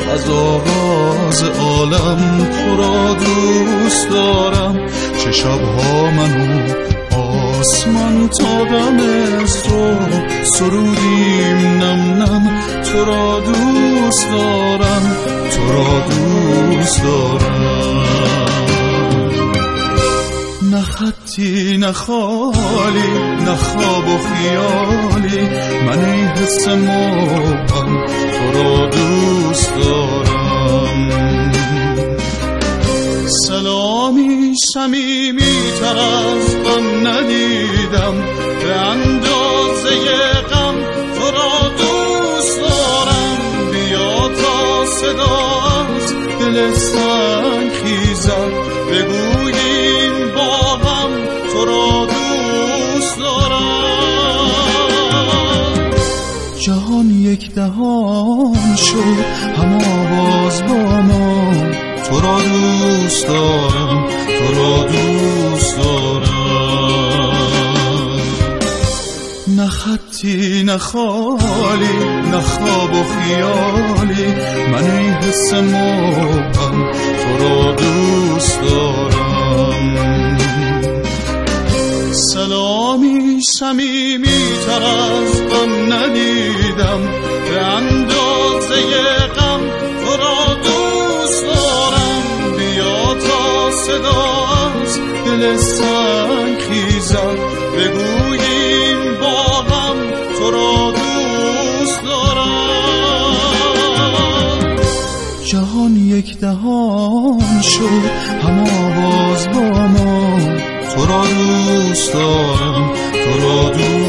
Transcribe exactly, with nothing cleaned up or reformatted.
از آغاز عالم تو را دوست دارم. چه شبها منو آسمان تا دم صبح سرودیم نم نم. تو را دوست دارم، تو را دوست دارم. نه خطی نه خالی نه خواب و خیالی، من ای حس مبهم تو را دوست دارم. سلامی صمیمی تر از غم ندیدم، به اندازه غم تو را دوست دارم. بیا تا صدا از دل سنگ خیزد، بگوییم با هم تو را دوست دارم. جهان یک دهان شد هم آواز با ما، تو را دوست دارم، تو را دوست دارم. نه خطی نه خالی نه خواب و خیالی، من ای حس مبهم تو را دوست دارم. سلامی صمیمی تر از غم ندیدم، به اندازه غم تو را دوست دارم. بیا تا صدا از دل سنگ خیزد، بگوییم با هم تو را دوست دارم. جهان یک دهان شد هم آواز با ما، تو را دوست دارم، تو را دوست